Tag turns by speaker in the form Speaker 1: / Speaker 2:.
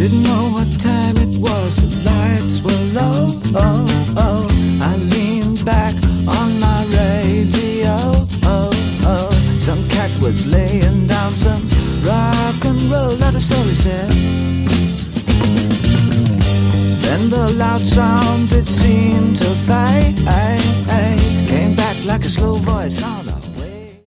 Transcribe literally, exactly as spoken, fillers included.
Speaker 1: Didn't know what time it was, the lights were low. Oh, oh. I leaned back on my radio. Oh, oh. Some cat was laying down some rock and roll, not a soul, he said. Then the loud sound, it seemed to fade. Came back like a slow voice.